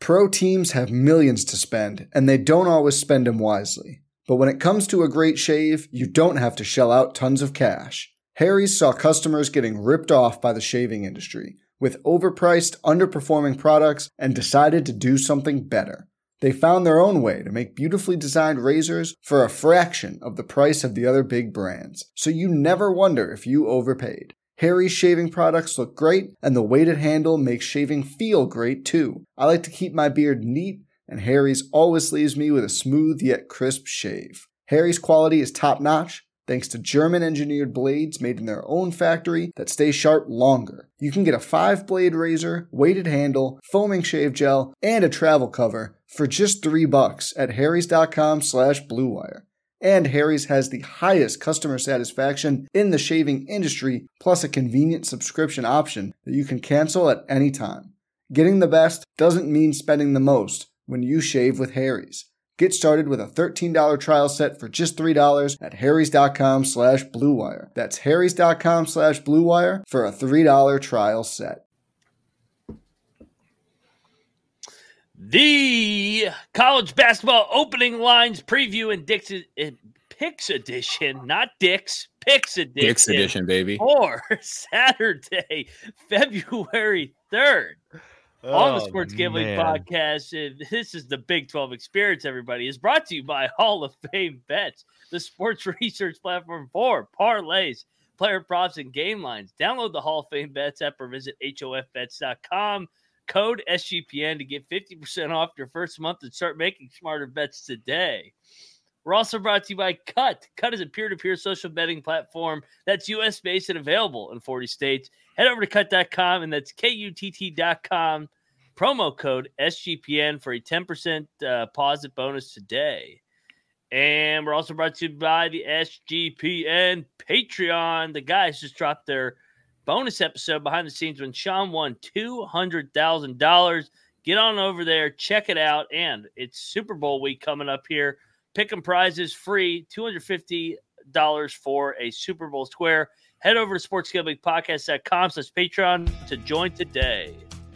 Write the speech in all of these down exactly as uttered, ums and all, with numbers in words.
Pro teams have millions to spend, and they don't always spend them wisely. But when it comes to a great shave, you don't have to shell out tons of cash. Harry's saw customers getting ripped off by the shaving industry with overpriced, underperforming products and decided to do something better. They found their own way to make beautifully designed razors for a fraction of the price of the other big brands, so you never wonder if you overpaid. Harry's shaving products look great, and the weighted handle makes shaving feel great too. I like to keep my beard neat, and Harry's always leaves me with a smooth yet crisp shave. Harry's quality is top-notch, thanks to German-engineered blades made in their own factory that stay sharp longer. You can get a five-blade razor, weighted handle, foaming shave gel, and a travel cover for just three bucks at harrys.com slash bluewire. And Harry's has the highest customer satisfaction in the shaving industry, plus a convenient subscription option that you can cancel at any time. Getting the best doesn't mean spending the most when you shave with Harry's. Get started with a thirteen dollars trial set for just three dollars at harrys.com slash bluewire. That's harrys.com slash bluewire for a three dollars trial set. The college basketball opening lines preview and Dix, uh, Picks edition, not Dix, Picks edition. Picks edition, baby. For Saturday, February third. Oh, on the Sports Gambling man. Podcast, and this is the Big twelve Experience, everybody, is brought to you by Hall of Fame Bets, the sports research platform for parlays, player props, and game lines. Download the Hall of Fame Bets app or visit H O F bets dot com. Code S G P N to get fifty percent off your first month and start making smarter bets today. We're also brought to you by Cut. Cut is a peer-to-peer social betting platform that's U S-based and available in forty states. Head over to cut dot com, and that's K U T T dot com. Promo code S G P N for a ten percent uh, deposit bonus today. And we're also brought to you by the S G P N Patreon. The guys just dropped their bonus episode behind the scenes when Sean won two hundred thousand dollars. Get on over there, check it out. And it's Super Bowl week coming up here. Pick'em prizes free, two hundred fifty dollars for a Super Bowl square. Head over to sports gambling podcast dot com slash Patreon to join today.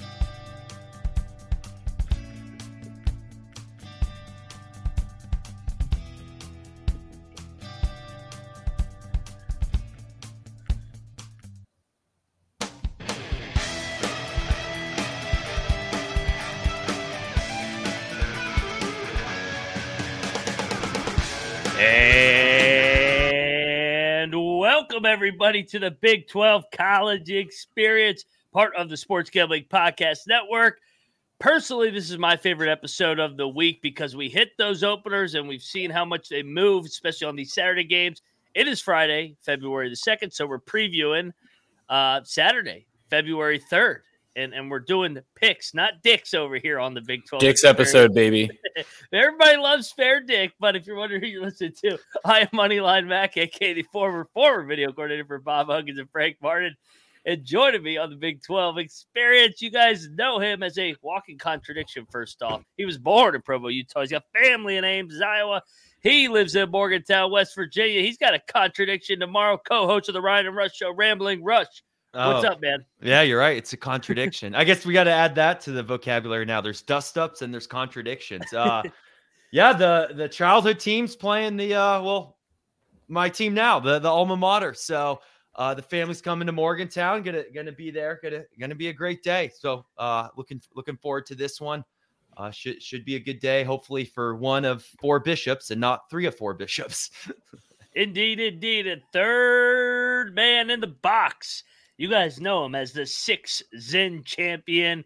And welcome, everybody, to the Big twelve College Experience, part of the Sports Gambling Podcast Network. Personally, this is my favorite episode of the week because we hit those openers and we've seen how much they move, especially on these Saturday games. It is Friday, February the second, so we're previewing uh, Saturday, February third. And, and we're doing the picks, not dicks over here on the Big twelve. Dick's episode, baby. Everybody loves Fair Dick, but if you're wondering who you listen to, I am Moneyline Mac, a k a the former, former video coordinator for Bob Huggins and Frank Martin. And joining me on the Big twelve Experience, you guys know him as a walking contradiction, first off. He was born in Provo, Utah. He's got family in Ames, Iowa. He lives in Morgantown, West Virginia. He's got a contradiction tomorrow. Co-host of the Ryan and Rush Show, Rambling Rush. What's oh, up, man? Yeah, you're right. It's a contradiction. I guess we got to add that to the vocabulary now. There's dust-ups and there's contradictions. Uh, yeah, the the childhood team's playing the, uh, well, my team now, the, the alma mater. So uh, the family's coming to Morgantown, gonna gonna be there, gonna gonna be a great day. So uh, looking looking forward to this one. Uh, should should be a good day, hopefully for one of four bishops and not three of four bishops. Indeed, indeed, a third man in the box. You guys know him as the six Zen champion.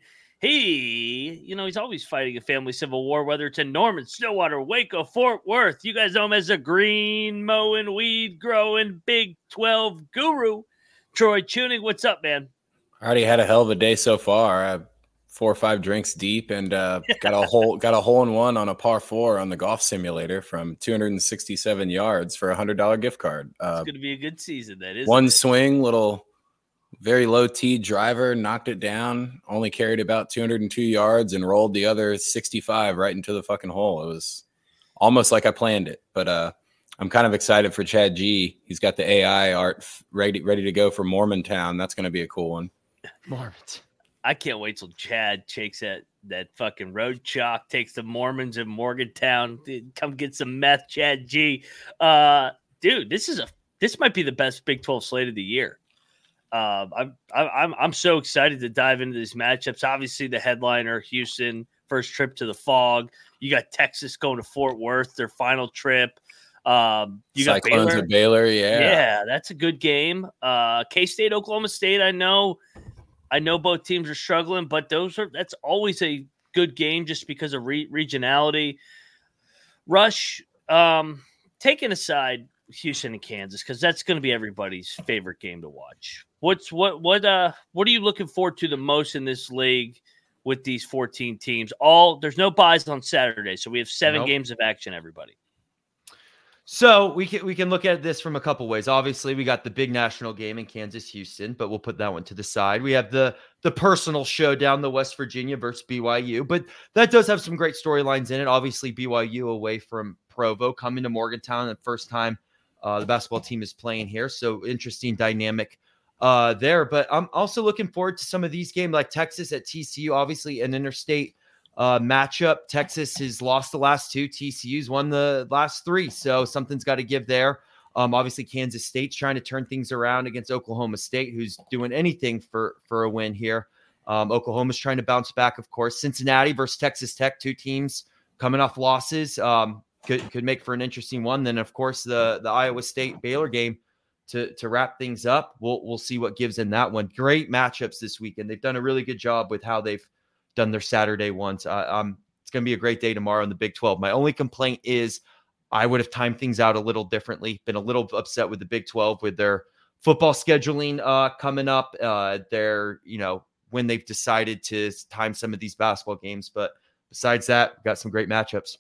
He, you know, he's always fighting a family civil war, whether it's in Norman, Stillwater, Waco, Fort Worth. You guys know him as the green mowing, weed growing, Big twelve guru. Troy Tuning, what's up, man? I already had a hell of a day so far. I four or five drinks deep and uh, got a hole got a hole in one on a par four on the golf simulator from two hundred sixty-seven yards for a hundred dollar gift card. Uh, it's going to be a good season, that is. One it? swing, little. Very low tee driver, knocked it down, only carried about two hundred two yards and rolled the other sixty-five right into the fucking hole. It was almost like I planned it, but uh, I'm kind of excited for Chad G. He's got the A I art ready, ready to go for Mormontown. That's going to be a cool one. Mormon. I can't wait till Chad takes that that fucking road chalk takes the Mormons in Morgantown. Come get some meth, Chad G. Uh, dude, this is a this might be the best Big twelve slate of the year. Um, I'm I'm I'm so excited to dive into these matchups. Obviously, the headliner, Houston, first trip to the Fog. You got Texas going to Fort Worth, their final trip. Um, you got Cyclones Baylor. of Baylor, yeah, yeah, that's a good game. Uh, K-State, Oklahoma State. I know, I know both teams are struggling, but those are that's always a good game just because of re- regionality. Rush, um, taking aside Houston and Kansas because that's going to be everybody's favorite game to watch. What's what what uh what are you looking forward to the most in this league with these fourteen teams? All there's no buys on Saturday, so we have seven Nope. games of action. Everybody. So we can we can look at this from a couple ways. Obviously, we got the big national game in Kansas, Houston, but we'll put that one to the side. We have the the personal showdown, the West Virginia versus B Y U, but that does have some great storylines in it. Obviously, B Y U away from Provo, coming to Morgantown, the first time uh, the basketball team is playing here. So interesting dynamic uh, there. But I'm also looking forward to some of these games, like Texas at T C U, obviously an interstate Uh, matchup. Texas has lost the last two. T C U's won the last three. So something's got to give there. Um, obviously, Kansas State's trying to turn things around against Oklahoma State, who's doing anything for, for a win here. Um, Oklahoma's trying to bounce back, of course. Cincinnati versus Texas Tech, two teams coming off losses. Um, could, could make for an interesting one. Then, of course, the, the Iowa State Baylor game to, to wrap things up. We'll, we'll see what gives in that one. Great matchups this weekend. They've done a really good job with how they've done their Saturday ones. Uh, um, it's going to be a great day tomorrow in the Big twelve. My only complaint is I would have timed things out a little differently. Been a little upset with the Big twelve with their football scheduling uh, coming up. Uh, their, you know, when they've decided to time some of these basketball games. But besides that, we've got some great matchups.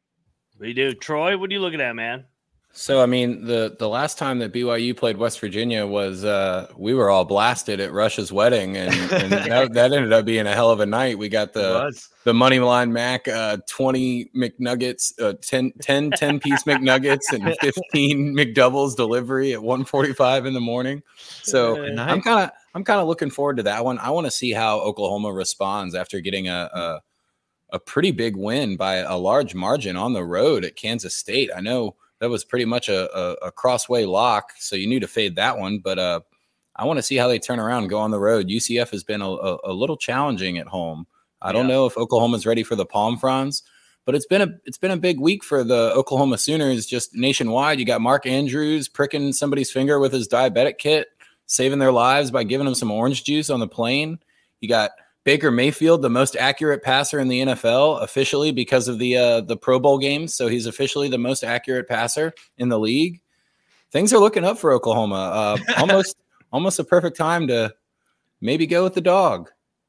We do. Troy, what are you looking at, man? So, I mean, the, the last time that B Y U played West Virginia was uh, we were all blasted at Rush's wedding, and, and that, that ended up being a hell of a night. We got the the money line Mac, uh, twenty McNuggets, uh, ten, ten, ten piece McNuggets, and fifteen McDoubles delivery at one forty-five in the morning. So I'm kind of I'm kind of looking forward to that one. I want to see how Oklahoma responds after getting a, a a pretty big win by a large margin on the road at Kansas State. I know that was pretty much a, a, a crossway lock, so you knew to fade that one. But uh, I want to see how they turn around and go on the road. U C F has been a, a, a little challenging at home. I don't yeah. know if Oklahoma's ready for the Palm Fronds, but it's been a it's been a big week for the Oklahoma Sooners just nationwide. You got Mark Andrews pricking somebody's finger with his diabetic kit, saving their lives by giving them some orange juice on the plane. You got Baker Mayfield, the most accurate passer in the N F L, officially because of the uh, the Pro Bowl games. So he's officially the most accurate passer in the league. Things are looking up for Oklahoma. Uh, almost almost a perfect time to maybe go with the dog.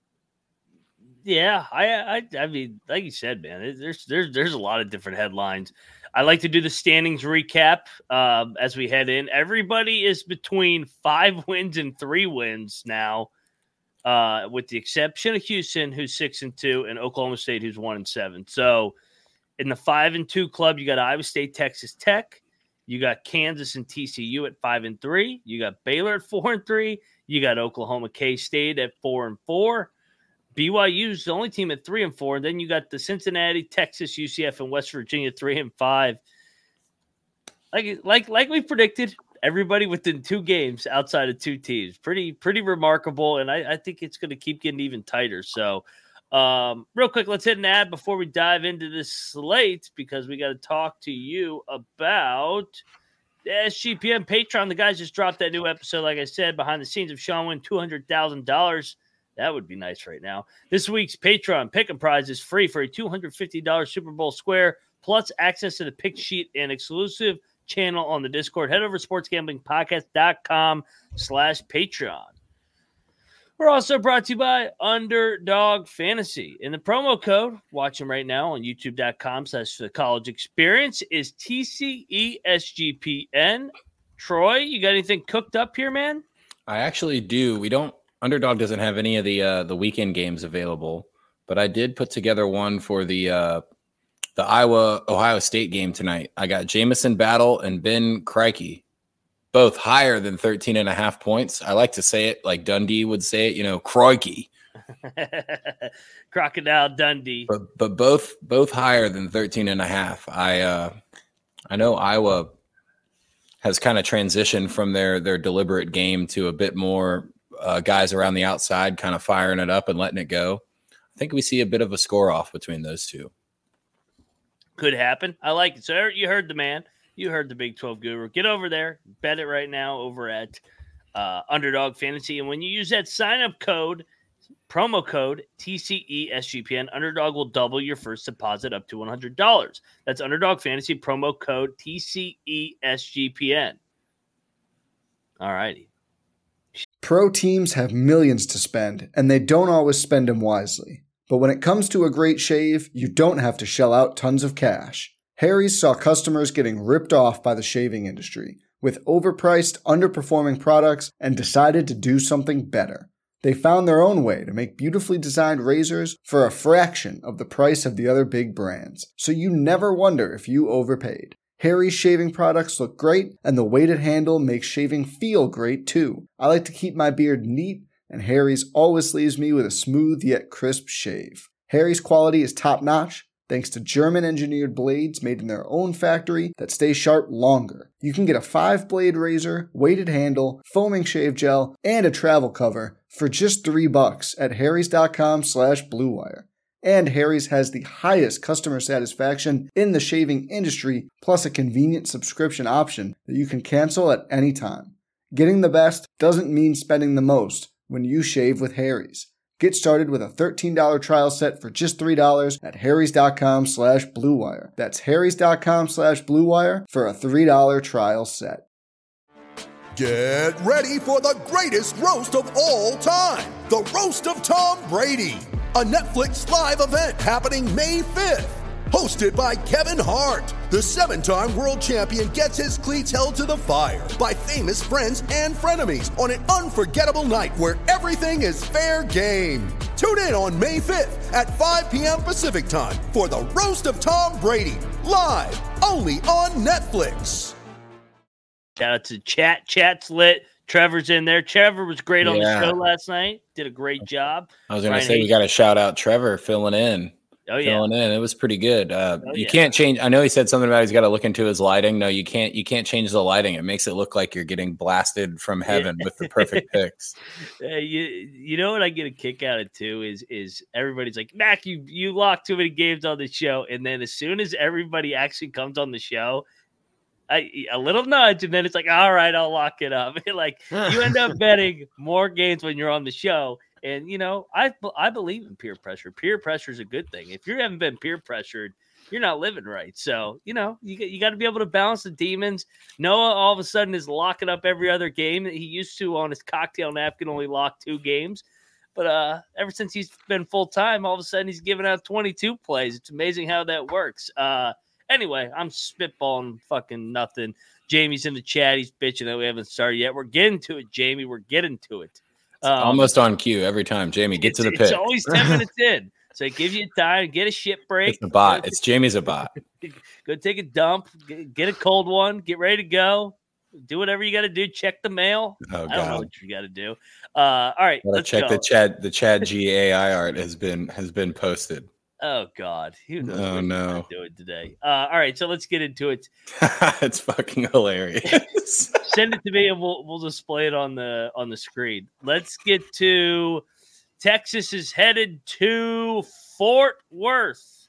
Yeah, I, I I mean, like you said, man, there's there's there's a lot of different headlines. I like to do the standings recap uh, as we head in. Everybody is between five wins and three wins now. Uh, with the exception of Houston, who's six and two, and Oklahoma State, who's one and seven. So, in the five and two club, you got Iowa State, Texas Tech, you got Kansas and T C U at five and three, you got Baylor at four and three, you got Oklahoma K-State at four and four. B Y U's the only team at three and four. And then you got the Cincinnati, Texas, U C F, and West Virginia three and five. Like like like we predicted. Everybody within two games outside of two teams. Pretty, pretty remarkable. And I, I think it's going to keep getting even tighter. So um, real quick, let's hit an ad before we dive into this slate, because we got to talk to you about the S G P N Patreon. The guys just dropped that new episode. Like I said, behind the scenes of Sean win two hundred thousand dollars. That would be nice right now. This week's Patreon pick-em prize is free for a two hundred fifty dollars Super Bowl square, plus access to the pick sheet and exclusive channel on the Discord. Head over to sportsgamblingpodcast.com slash Patreon. We're also brought to you by Underdog Fantasy. In the promo code, watching right now on youtube.com slash the college experience is T C E S G P N. Troy, you got anything cooked up here, man? I actually do. We don't, Underdog doesn't have any of the uh, the weekend games available, but I did put together one for the uh, the Iowa Ohio State game tonight. I got Jamison Battle and Ben Crikey, both higher than thirteen and a half points. I like to say it like Dundee would say it, you know, Crikey. Crocodile Dundee. But but both both higher than thirteen and a half. I uh, I know Iowa has kind of transitioned from their their deliberate game to a bit more uh, guys around the outside kind of firing it up and letting it go. I think we see a bit of a score off between those two. Could happen. I like it. So you heard the man. You heard the Big twelve guru. Get over there. Bet it right now over at uh, Underdog Fantasy. And when you use that sign-up code, promo code T C E S G P N, Underdog will double your first deposit up to one hundred dollars. That's Underdog Fantasy, promo code T C E S G P N. All righty. Pro teams have millions to spend, and they don't always spend them wisely. But when it comes to a great shave, you don't have to shell out tons of cash. Harry's saw customers getting ripped off by the shaving industry with overpriced, underperforming products and decided to do something better. They found their own way to make beautifully designed razors for a fraction of the price of the other big brands, so you never wonder if you overpaid. Harry's shaving products look great, and the weighted handle makes shaving feel great too. I like to keep my beard neat, and Harry's always leaves me with a smooth yet crisp shave. Harry's quality is top-notch, thanks to German-engineered blades made in their own factory that stay sharp longer. You can get a five-blade razor, weighted handle, foaming shave gel, and a travel cover for just three bucks at harrys.com slash bluewire. And Harry's has the highest customer satisfaction in the shaving industry, plus a convenient subscription option that you can cancel at any time. Getting the best doesn't mean spending the most when you shave with Harry's. Get started with a thirteen dollars trial set for just three dollars at harrys.com slash bluewire. That's harrys.com slash bluewire for a three dollars trial set. Get ready for the greatest roast of all time, the Roast of Tom Brady, a Netflix live event happening May fifth. Hosted by Kevin Hart, the seven-time world champion gets his cleats held to the fire by famous friends and frenemies on an unforgettable night where everything is fair game. Tune in on May fifth at five p.m. Pacific time for the Roast of Tom Brady, live only on Netflix. Shout out to Chat. Chat's lit. Trevor's in there. Trevor was great on Yeah. the show last night. Did a great job. I was going to Ryan say we Hayes- got to shout out Trevor filling in. Oh, yeah. Filling in. It was pretty good. Uh, Oh, you yeah. can't change. I know he said something about he's got to look into his lighting. No, you can't. You can't change the lighting. It makes it look like you're getting blasted from heaven with the perfect picks. Uh, you, you know what I get a kick out of too is is everybody's like, Mac, you you lock too many games on the show, and then as soon as everybody actually comes on the show, I, a little nudge, and then it's like, all right, I'll lock it up. Like you end up betting more games when you're on the show. And, you know, I I believe in peer pressure. Peer pressure is a good thing. If you haven't been peer pressured, you're not living right. So, you know, you, you got to be able to balance the demons. Noah all of a sudden is locking up every other game that he used to on his cocktail napkin, only lock two games. But uh, ever since he's been full-time, all of a sudden he's giving out twenty-two plays. It's amazing how that works. Uh, anyway, I'm spitballing fucking nothing. Jamie's in the chat. He's bitching that we haven't started yet. We're getting to it, Jamie. We're getting to it. Um, Almost on cue every time. Jamie, get to the it's, pick. It's always ten minutes in. So it gives you time to get a shit break. It's a bot. It's Jamie's a bot. Go take a dump, get, get a cold one, get ready to go. Do whatever you got to do. Check the mail. Oh, I don't know God. what you got to do. Uh, all right, Gotta let's check go. the Chad. The Chad G A I art has been has been posted. Oh God, who knows? Oh, what he's no. gonna do it today. Uh, all right, so let's get into it. It's fucking hilarious. Send it to me, and we'll we'll display it on the on the screen. Let's get to Texas is headed to Fort Worth.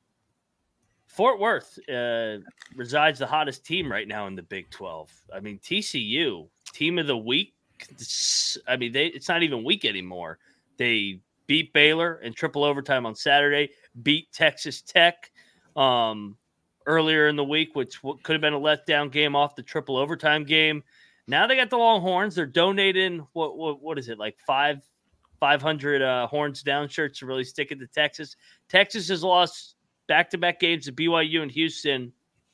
Fort Worth uh, resides the hottest team right now in the Big twelve. I mean, T C U, team of the week. I mean, they it's not even week anymore. They beat Baylor in triple overtime on Saturday, beat Texas Tech um, earlier in the week, which could have been a letdown game off the triple overtime game. Now they got the Longhorns. They're donating, what what, what is it, like five, 500 uh, Horns Down shirts to really stick it to Texas. Texas has lost back-to-back games to B Y U and Houston.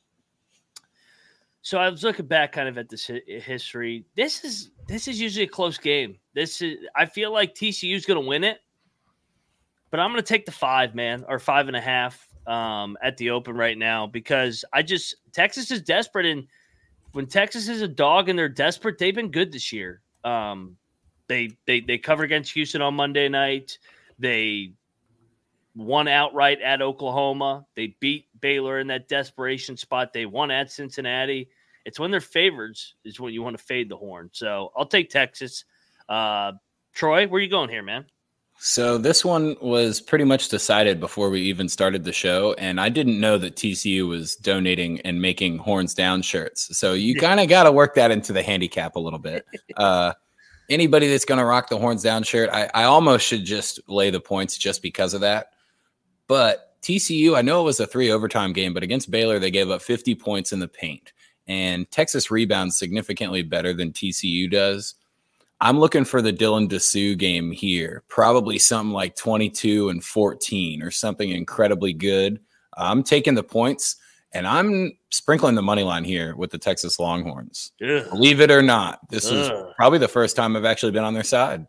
So I was looking back kind of at this hi- history. This is this is usually a close game. This is I feel like T C U is going to win it, but I'm going to take the five, man, or five and a half um, at the open right now because I just Texas is desperate, and when Texas is a dog and they're desperate, they've been good this year. Um, They they they covered against Houston on Monday night. They won outright at Oklahoma. They beat Baylor in that desperation spot. They won at Cincinnati. It's when they're favorites is when you want to fade the horn. So I'll take Texas. Uh, Troy, where you going here, man? So this one was pretty much decided before we even started the show, and I didn't know that T C U was donating and making horns down shirts. So you kind of got to work that into the handicap a little bit. Uh, anybody that's going to rock the horns down shirt, I, I almost should just lay the points just because of that. But T C U, I know it was a three overtime game, but against Baylor, they gave up fifty points in the paint. And Texas rebounds significantly better than T C U does. I'm looking for the Dylan Dessou game here, probably something like twenty-two and fourteen or something incredibly good. I'm taking the points, and I'm sprinkling the money line here with the Texas Longhorns. Ugh. Believe it or not, this Ugh. is probably the first time I've actually been on their side.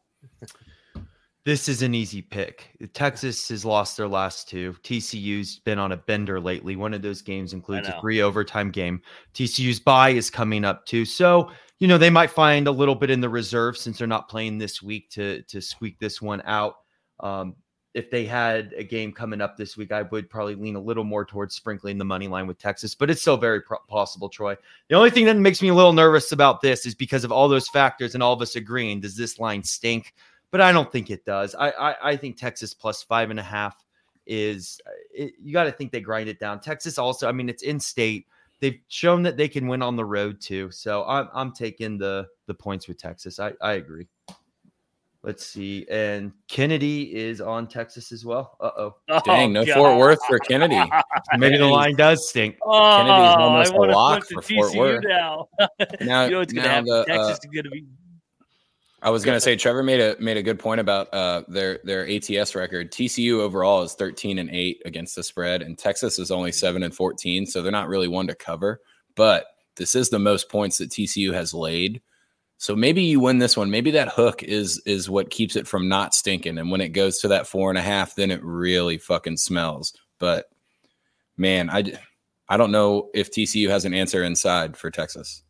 This is an easy pick. Texas has lost their last two. T C U's been on a bender lately. One of those games includes a three overtime game. T C U's bye is coming up too. So, you know, they might find a little bit in the reserve since they're not playing this week to, to squeak this one out. Um, if they had a game coming up this week, I would probably lean a little more towards sprinkling the money line with Texas, but it's still very pro- possible, Troy. The only thing that makes me a little nervous about this is because of all those factors and all of us agreeing, does this line stink? But I don't think it does. I I, I think Texas plus five and a half is it, you got to think they grind it down. Texas also, I mean, it's in state. They've shown that they can win on the road too. So I'm I'm taking the the points with Texas. I, I agree. Let's see. And Kennedy is on Texas as well. Uh-oh. Oh, Dang, no God. Fort Worth for Kennedy. Maybe the line does stink. Oh, Kennedy's almost a lock for T C U Fort Worth. Now. now, you know what's going to happen? The, Texas uh, is going to be I was going to say Trevor made a made a good point about uh, their their A T S record. T C U overall is thirteen and eight against the spread, and Texas is only seven and fourteen, so they're not really one to cover. But this is the most points that T C U has laid. So maybe you win this one. Maybe that hook is is what keeps it from not stinking. And when it goes to that four and a half, then it really fucking smells. But man, I I don't know if T C U has an answer inside for Texas.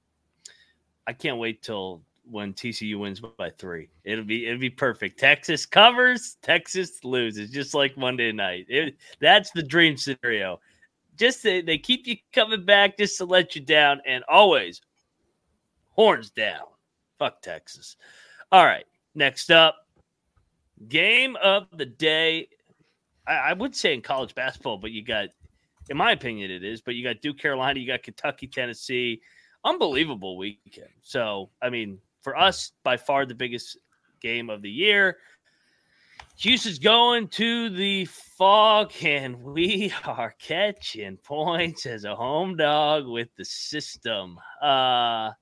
I can't wait till when T C U wins by three. It'll be it'll be perfect. Texas covers, Texas loses, just like Monday night. It, that's the dream scenario. Just they, they keep you coming back just to let you down, and always horns down. Fuck Texas. All right, next up, game of the day. I, I would say in college basketball, but you got, in my opinion, it is. But you got Duke, Carolina, you got Kentucky, Tennessee. Unbelievable weekend. So, I mean, for us, by far the biggest game of the year. Houston's going to the Fog, and we are catching points as a home dog with the system. Uh,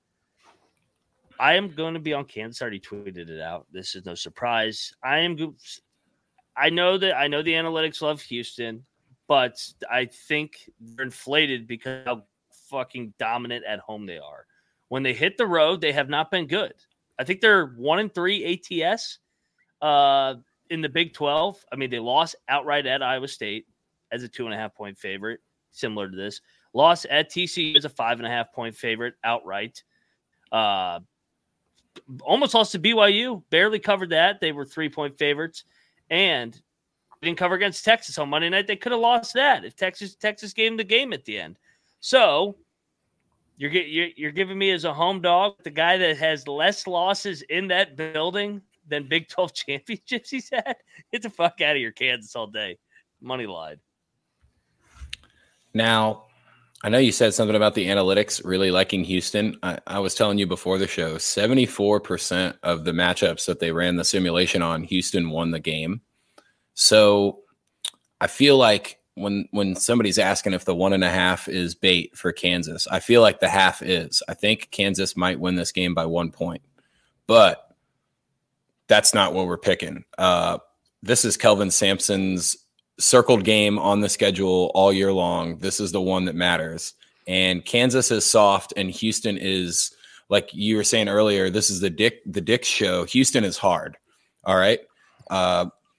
I am going to be on Kansas. I already tweeted it out. This is no surprise. I am. I know that I know the analytics love Houston, but I think they're inflated because of how fucking dominant at home they are. When they hit the road, they have not been good. I think they're one and three A T S uh, in the Big twelve. I mean, they lost outright at Iowa State as a two and a half point favorite, similar to this. Lost at T C U as a five and a half point favorite outright. Uh, almost lost to B Y U, barely covered that. They were three point favorites, and didn't cover against Texas on Monday night. They could have lost that if Texas Texas gave them the game at the end. So. You're, you're you're giving me as a home dog the guy that has less losses in that building than Big twelve championships he's had? Get the fuck out of here, Kansas, all day. Money line. Now, I know you said something about the analytics really liking Houston. I, I was telling you before the show, seventy-four percent of the matchups that they ran the simulation on, Houston won the game. So I feel like when when somebody's asking if the one and a half is bait for Kansas, I feel like the half is. I think Kansas might win this game by one point, but that's not what we're picking. Uh, this is Kelvin Sampson's circled game on the schedule all year long. This is the one that matters. And Kansas is soft, and Houston is, like you were saying earlier, this is the Dick the Dick show. Houston is hard. All right. Uh,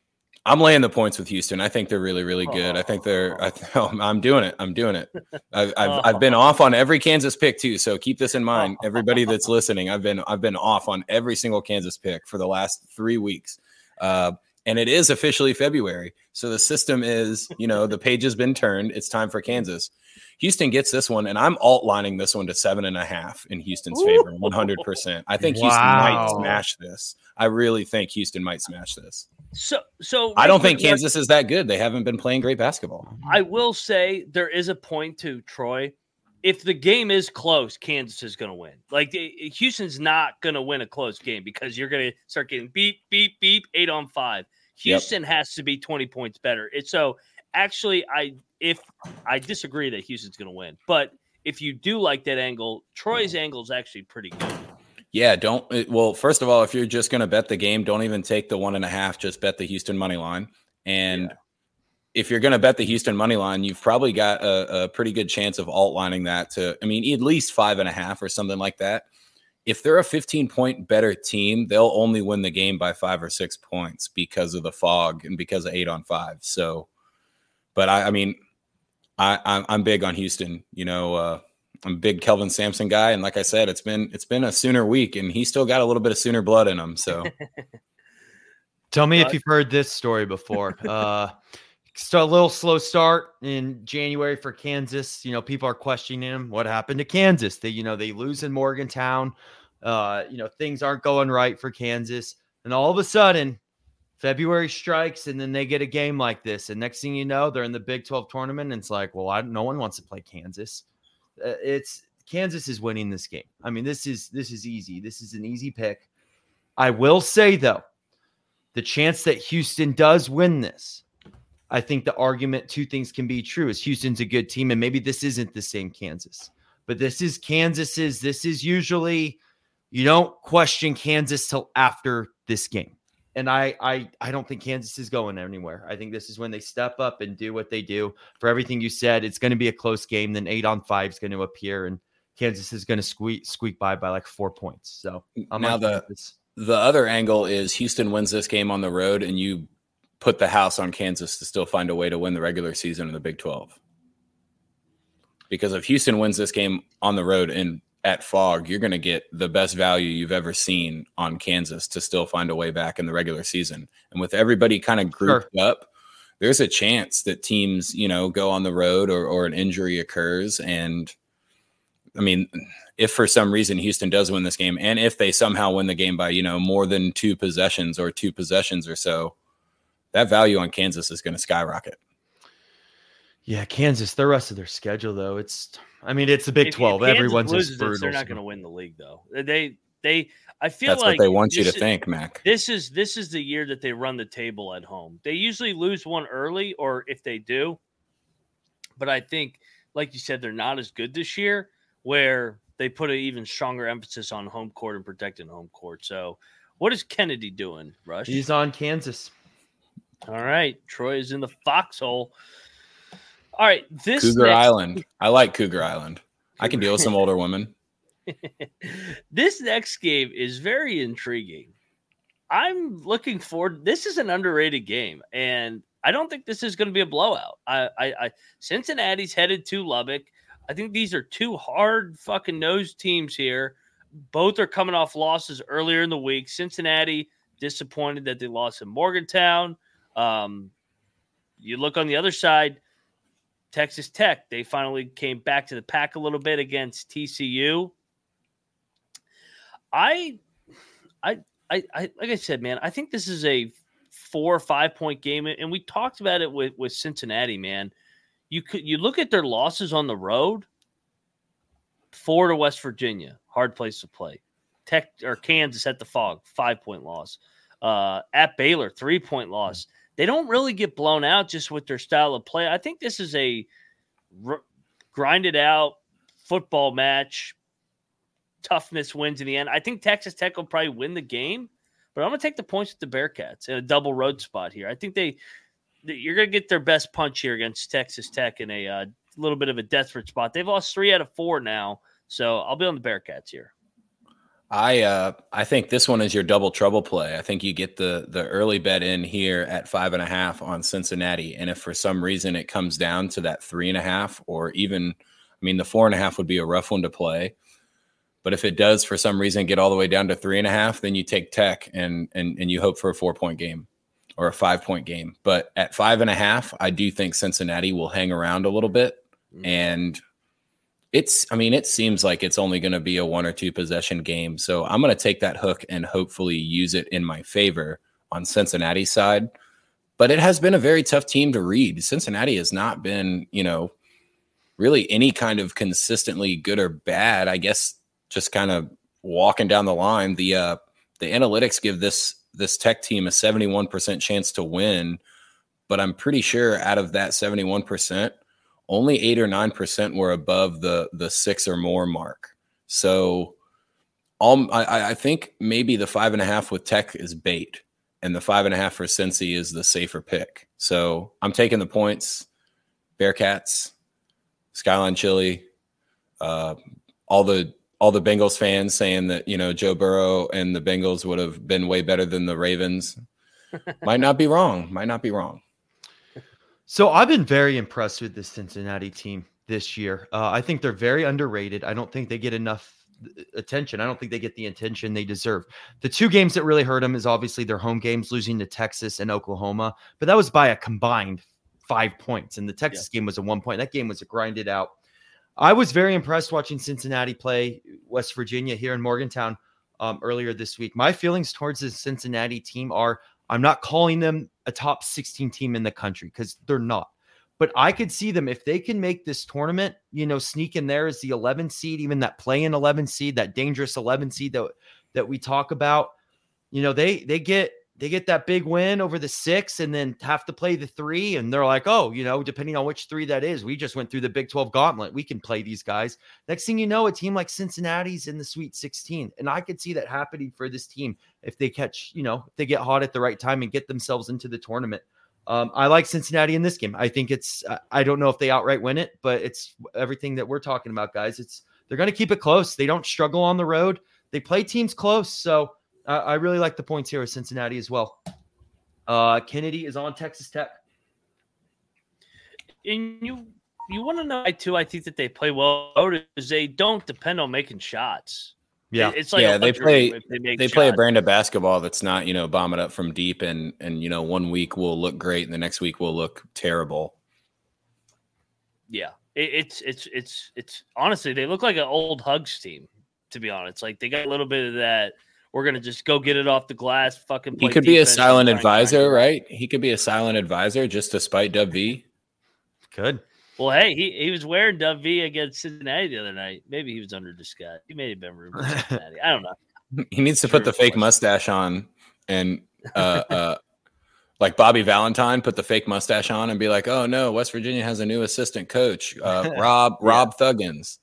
I'm laying the points with Houston. I think they're really, really good. Oh. I think they're. I th- I'm doing it. I'm doing it. I've, I've, oh. I've been off on every Kansas pick too. So keep this in mind, everybody that's listening. I've been, I've been off on every single Kansas pick for the last three weeks, uh, and it is officially February. So the system is, you know, the page has been turned. It's time for Kansas. Houston gets this one, and I'm alt lining this one to seven and a half in Houston's Ooh. favor, one hundred percent. I think wow. Houston might smash this. I really think Houston might smash this. So, so I don't think Kansas is that good. They haven't been playing great basketball. I will say there is a point to Troy. If the game is close, Kansas is going to win. Like Houston's not going to win a close game because you're going to start getting beep, beep, beep, eight on five. Houston yep. has to be twenty points better. It's so actually, I if I disagree that Houston's going to win, but if you do like that angle, Troy's angle is actually pretty good. Yeah, don't. Well, first of all, if you're just going to bet the game, don't even take the one and a half. Just bet the Houston money line. And yeah. if you're going to bet the Houston money line, you've probably got a, a pretty good chance of alt lining that to, I mean, at least five and a half or something like that. If they're a fifteen point better team, they'll only win the game by five or six points because of the fog and because of eight on five. So, but I, I mean, I, I'm big on Houston. You know, uh, I'm a big Kelvin Sampson guy, and like I said, it's been it's been a Sooner week, and he's still got a little bit of Sooner blood in him. So, tell me uh, if you've heard this story before. Uh, so a little slow start in January for Kansas. You know, people are questioning him. What happened to Kansas? They, you know, they lose in Morgantown. Uh, you know, things aren't going right for Kansas, and all of a sudden, February strikes, and then they get a game like this, and next thing you know, they're in the Big twelve tournament, and it's like, well, I, no one wants to play Kansas. Uh, it's Kansas is winning this game. I mean, this is this is easy. This is an easy pick. I will say though, the chance that Houston does win this, I think the argument, two things can be true: is Houston's a good team, and maybe this isn't the same Kansas, but this is Kansas's. This is usually you don't question Kansas till after this game. And I, I I don't think Kansas is going anywhere. I think this is when they step up and do what they do. For everything you said, it's going to be a close game. Then eight on five is going to appear, and Kansas is going to squeak squeak by by like four points. So I'm now the Kansas. The other angle is Houston wins this game on the road, and you put the house on Kansas to still find a way to win the regular season in the Big twelve. Because if Houston wins this game on the road and at Fog, you're going to get the best value you've ever seen on Kansas to still find a way back in the regular season. And with everybody kind of grouped sure. up, there's a chance that teams, you know, go on the road or, or an injury occurs. And I mean, if for some reason Houston does win this game, and if they somehow win the game by, you know, more than two possessions or two possessions or so, that value on Kansas is going to skyrocket. Yeah, Kansas, the rest of their schedule, though, it's – I mean, it's the Big twelve. Everyone's just brutal. They're not going to win the league, though. They, they, I feel That's like what they want you to is, think, Mac. This is this is the year that they run the table at home. They usually lose one early, or if they do, but I think, like you said, they're not as good this year, where they put an even stronger emphasis on home court and protecting home court. So, what is Kennedy doing, Rush? He's on Kansas. All right, Troy is in the foxhole. All right, this Cougar next... Island. I like Cougar Island. I can deal with some older women. This next game is very intriguing. I'm looking forward. This is an underrated game, and I don't think this is going to be a blowout. I, I, I Cincinnati's headed to Lubbock. I think these are two hard fucking nose teams here. Both are coming off losses earlier in the week. Cincinnati disappointed that they lost in Morgantown. Um, you look on the other side. Texas Tech, they finally came back to the pack a little bit against T C U. I, I, I, I, like I said, man, I think this is a four or five point game, and we talked about it with, with Cincinnati, man. You could you look at their losses on the road. Four to West Virginia, hard place to play. Tech or Kansas at the Fog, five point loss. Uh, at Baylor, three point loss. They don't really get blown out just with their style of play. I think this is a r- grinded out football match. Toughness wins in the end. I think Texas Tech will probably win the game, but I'm going to take the points with the Bearcats in a double road spot here. I think they, they you're going to get their best punch here against Texas Tech in a uh, little bit of a desperate spot. They've lost three out of four now, so I'll be on the Bearcats here. I uh, I think this one is your double trouble play. I think you get the the early bet in here at five and a half on Cincinnati, and if for some reason it comes down to that three and a half, or even, I mean, the four and a half would be a rough one to play. But if it does for some reason get all the way down to three and a half, then you take Tech and and and you hope for a four point game or a five point game. But at five and a half, I do think Cincinnati will hang around a little bit, mm-hmm. and. It's, I mean, it seems like it's only going to be a one or two possession game. So I'm going to take that hook and hopefully use it in my favor on Cincinnati's side. But it has been a very tough team to read. Cincinnati has not been, you know, really any kind of consistently good or bad. I guess just kind of walking down the line, the uh, the analytics give this this Tech team a seventy-one percent chance to win. But I'm pretty sure out of that seventy-one percent, only eight or nine percent were above the the six or more mark. So all, I, I think maybe the five and a half with Tech is bait, and the five and a half for Cincy is the safer pick. So I'm taking the points. Bearcats, Skyline Chili, uh, all the all the Bengals fans saying that, you know, Joe Burrow and the Bengals would have been way better than the Ravens. Might not be wrong. Might not be wrong. So I've been very impressed with this Cincinnati team this year. Uh, I think they're very underrated. I don't think they get enough attention. I don't think they get the attention they deserve. The two games that really hurt them is obviously their home games, losing to Texas and Oklahoma, but that was by a combined five points. And the Texas yeah. game was a one point. That game was a grinded out. I was very impressed watching Cincinnati play West Virginia here in Morgantown um, earlier this week. My feelings towards the Cincinnati team are, I'm not calling them a top sixteen team in the country because they're not. But I could see them, if they can make this tournament, you know, sneak in there as the eleven seed, even that play-in eleven seed, that dangerous eleven seed that, that we talk about. You know, they they get they get that big win over the six and then have to play the three. And they're like, oh, you know, depending on which three that is, we just went through the Big twelve gauntlet. We can play these guys. Next thing you know, a team like Cincinnati's in the Sweet sixteen. And I could see that happening for this team if they catch, you know, if they get hot at the right time and get themselves into the tournament. Um, I like Cincinnati in this game. I think it's, I don't know if they outright win it, but it's everything that we're talking about, guys. It's, they're going to keep it close. They don't struggle on the road. They play teams close. So uh, I really like the points here with Cincinnati as well. Uh, Kennedy is on Texas Tech. And you, you want to know why too? I think that they play well because they don't depend on making shots. Yeah, it's like yeah, they play they, they play a brand of basketball that's not, you know, bombing up from deep, and and you know, one week will look great and the next week will look terrible. Yeah, it, it's it's it's it's honestly, they look like an old Hugs team, to be honest. Like they got a little bit of that. We're gonna just go get it off the glass. Fucking. Play he could be a silent advisor, right? He could be a silent advisor just to spite Dub V. Could. Well, hey, he, he was wearing Dub V against Cincinnati the other night. Maybe he was under disguise. He may have been rumored to Cincinnati. I don't know. He needs to True put the fake question. mustache on and uh, uh, like Bobby Valentine, put the fake mustache on and be like, oh, no, West Virginia has a new assistant coach, uh, Rob Rob Thuggins.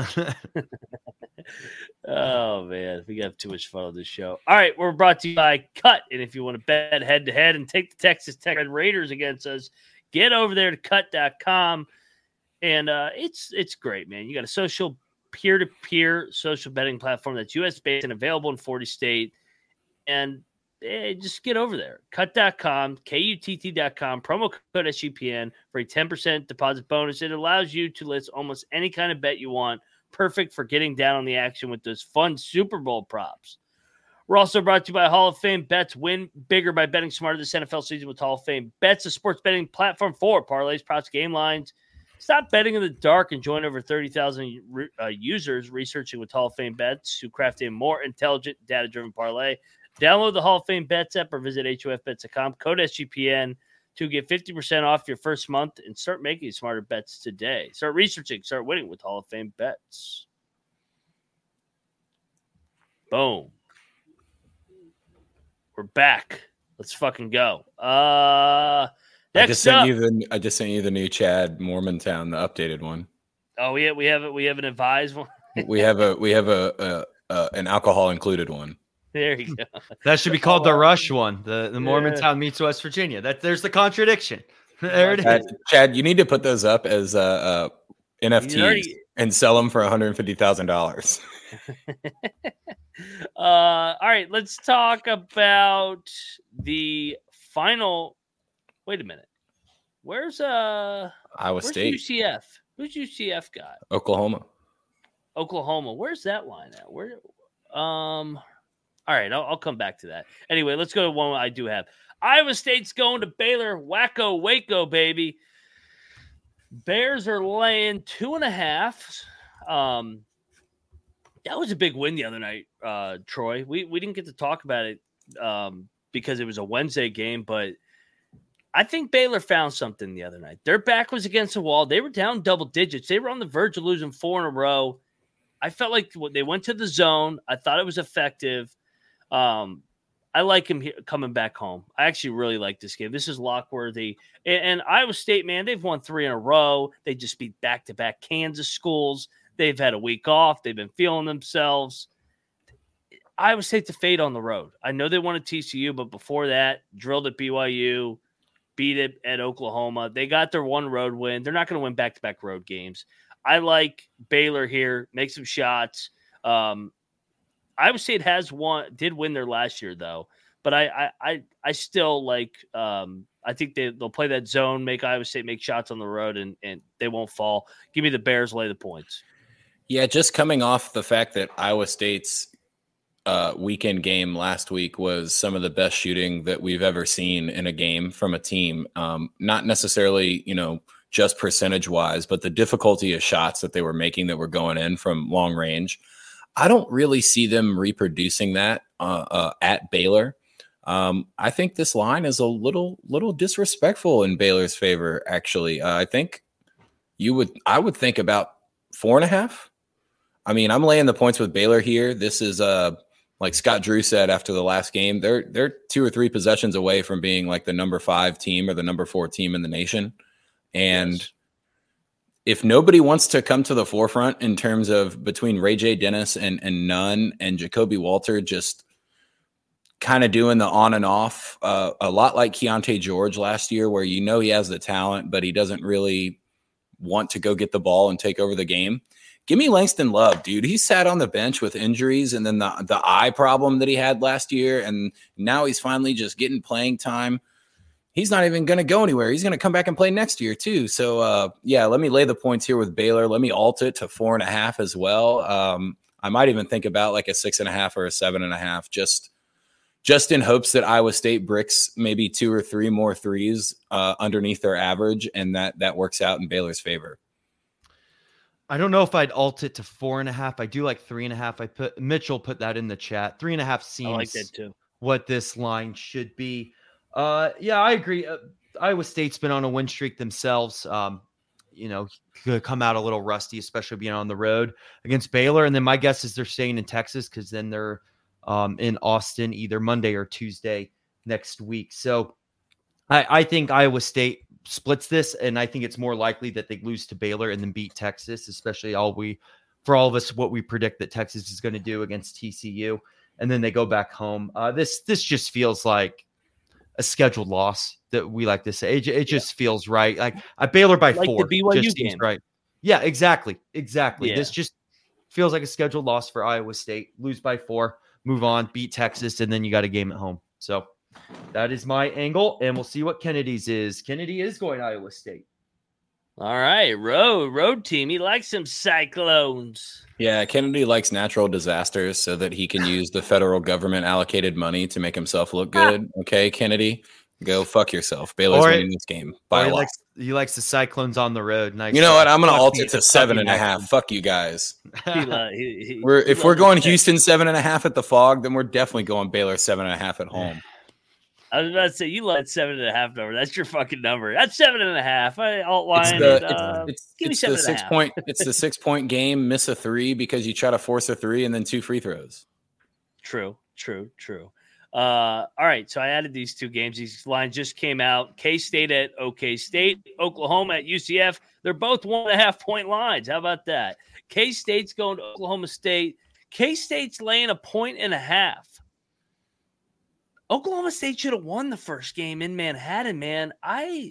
Oh, man. We have too much fun on this show. All right, we're brought to you by Cut. And if you want to bet head-to-head and take the Texas Tech Raiders against us, get over there to cut dot com. And uh, it's it's great, man. You got a social peer-to-peer social betting platform that's U S based and available in forty states. And hey, just get over there. cut dot com, K U T T dot com, promo code S G P N for a ten percent deposit bonus. It allows you to list almost any kind of bet you want. Perfect for getting down on the action with those fun Super Bowl props. We're also brought to you by Hall of Fame Bets. Win bigger by betting smarter this N F L season with Hall of Fame Bets, a sports betting platform for parlays, props, game lines. Stop betting in the dark and join over thirty thousand uh, users researching with Hall of Fame Bets who craft a more intelligent, data-driven parlay. Download the Hall of Fame Bets app or visit H O F bets dot com. Code S G P N to get fifty percent off your first month and start making smarter bets today. Start researching, start winning with Hall of Fame Bets. Boom. We're back. Let's fucking go. Uh, next I just sent up, you the I just sent you the new Chad Mormontown, the updated one. Oh, yeah, we have it. We have an advised one. we have a we have a, a, a an alcohol included one. There you go. That should be called the Rush one. The the Mormontown meets West Virginia. That there's the contradiction. There it Chad, is. Chad, you need to put those up as uh, uh N F Ts already... and sell them for one hundred fifty thousand dollars. uh, all right, let's talk about the final. Wait a minute. Where's uh Iowa where's State? U C F? Who's U C F got? Oklahoma. Oklahoma. Where's that line at? Where? Um. All right, I'll, I'll come back to that. Anyway, let's go to one I do have. Iowa State's going to Baylor. Wacko Waco, baby. Bears are laying two and a half. Um, that was a big win the other night, uh, Troy. We we didn't get to talk about it um, because it was a Wednesday game, but I think Baylor found something the other night. Their back was against the wall. They were down double digits. They were on the verge of losing four in a row. I felt like they went to the zone. I thought it was effective. Um, I like him here, coming back home. I actually really like this game. This is lock-worthy. And, and Iowa State, man, they've won three in a row. They just beat back-to-back Kansas schools. They've had a week off. They've been feeling themselves. Iowa State's a fade on the road. I know they won at T C U, but before that, drilled at B Y U, beat it at Oklahoma. They got their one road win. They're not going to win back-to-back road games. I like Baylor here. Make some shots. Um, Iowa State has won, did win there last year though, but I, I, I, I still like. Um, I think they they'll play that zone, make Iowa State make shots on the road, and and they won't fall. Give me the Bears, lay the points. Yeah, just coming off the fact that Iowa State's uh, weekend game last week was some of the best shooting that we've ever seen in a game from a team. Um, not necessarily, you know, just percentage wise, but the difficulty of shots that they were making that were going in from long range. I don't really see them reproducing that uh, uh, at Baylor. Um, I think this line is a little, little disrespectful in Baylor's favor. Actually, uh, I think you would, I would think about four and a half. I mean, I'm laying the points with Baylor here. This is uh, like Scott Drew said after the last game. They're they're two or three possessions away from being like the number five team or the number four team in the nation, and. Yes. If nobody wants to come to the forefront in terms of between Ray J. Dennis and, and Nunn and Jacoby Walter just kind of doing the on and off, uh, a lot like Keontae George last year, where you know he has the talent, but he doesn't really want to go get the ball and take over the game. Give me Langston Love, dude. He sat on the bench with injuries and then the, the eye problem that he had last year, and now he's finally just getting playing time. He's not even going to go anywhere. He's going to come back and play next year too. So, uh, yeah, let me lay the points here with Baylor. Let me alt it to four and a half as well. Um, I might even think about like a six and a half or a seven and a half, just, just in hopes that Iowa State bricks maybe two or three more threes uh, underneath their average, and that that works out in Baylor's favor. I don't know if I'd alt it to four and a half. I do like three and a half. I put Mitchell put that in the chat. Three and a half seems I like that too. What this line should be. Uh, yeah, I agree. Uh, Iowa State's been on a win streak themselves. Um, you know, could come out a little rusty, especially being on the road against Baylor. And then my guess is they're staying in Texas because then they're um, in Austin either Monday or Tuesday next week. So I, I think Iowa State splits this, and I think it's more likely that they lose to Baylor and then beat Texas, especially all we for all of us what we predict that Texas is going to do against T C U, and then they go back home. Uh, this this just feels like a scheduled loss that we like to say. It, it just yeah. feels right. Like a Baylor by like four. The B Y U just game. Seems right. Yeah, exactly. Exactly. Yeah. This just feels like a scheduled loss for Iowa State. Lose by four, move on, beat Texas, and then you got a game at home. So that is my angle, and we'll see what Kennedy's is. Kennedy is going Iowa State. All right, road road team. He likes some Cyclones. Yeah, Kennedy likes natural disasters so that he can use the federal government allocated money to make himself look good. Okay, Kennedy, go fuck yourself. Baylor's or winning this game by he a lot. likes he likes the Cyclones on the road. Nice. You know what? I'm gonna Fuck alt me. it to seven Fuck and a me, half. Max. Fuck you guys. He, uh, he, he, We're he if we're loves going it. Houston seven and a half at the Fog, then we're definitely going Baylor seven and a half at home. I was about to say you let seven and a half number. That's your fucking number. That's seven and a half. I alt It's line. the, it, uh, it's, it's, give me it's seven the and a six half. point. It's the six point game. Miss a three because you try to force a three and then two free throws. True, true, true. Uh, all right, so I added these two games. These lines just came out. K-State at OK State, Oklahoma at U C F. They're both one and a half point lines. How about that? K-State's going to Oklahoma State. K-State's laying a point and a half. Oklahoma State should have won the first game in Manhattan, man. I.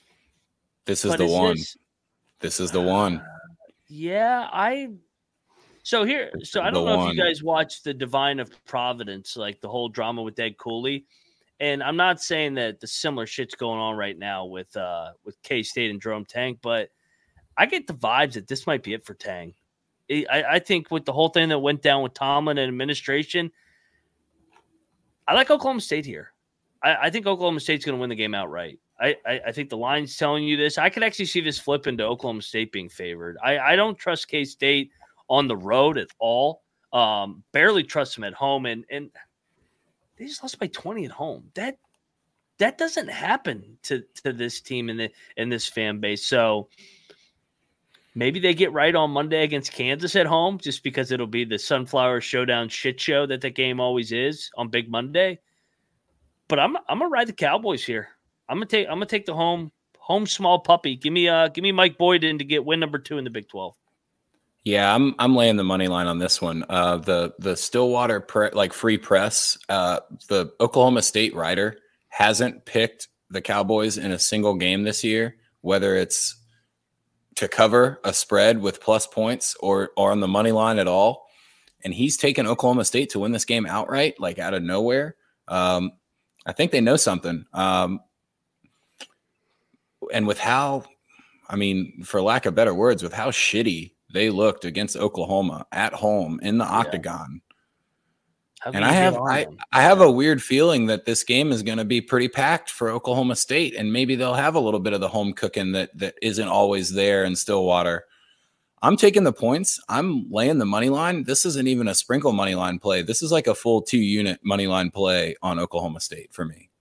This is but the is one. This, this is the one. yeah, I. So here, so I don't The know one. if you guys watched the Divine of Providence, like the whole drama with Ed Cooley. And I'm not saying that the similar shit's going on right now with uh, with K-State and Jerome Tang, but I get the vibes that this might be it for Tang. I, I think with the whole thing that went down with Tomlin and administration, I like Oklahoma State here. I, I think Oklahoma State's going to win the game outright. I, I, I think the line's telling you this. I could actually see this flip into Oklahoma State being favored. I, I don't trust K-State on the road at all. Um, barely trust them at home, and and they just lost by twenty at home. That that doesn't happen to, to this team and the in this fan base. So maybe they get right on Monday against Kansas at home, just because it'll be the Sunflower Showdown shit show that the game always is on Big Monday. But I'm I'm gonna ride the Cowboys here. I'm gonna take I'm gonna take the home home small puppy. Give me uh give me Mike Boyden to get win number two in the Big twelve. Yeah, I'm I'm laying the money line on this one. Uh, the the Stillwater pre- like free press, uh, the Oklahoma State writer hasn't picked the Cowboys in a single game this year, whether it's to cover a spread with plus points or or on the money line at all. And he's taken Oklahoma State to win this game outright, like out of nowhere. Um, I think they know something. Um, and with how, I mean, for lack of better words, with how shitty they looked against Oklahoma at home in the yeah. octagon. And I have I, I have a weird feeling that this game is going to be pretty packed for Oklahoma State, and maybe they'll have a little bit of the home cooking that that isn't always there in Stillwater. I'm taking the points. I'm laying the money line. This isn't even a sprinkle money line play. This is like a full two unit money line play on Oklahoma State for me.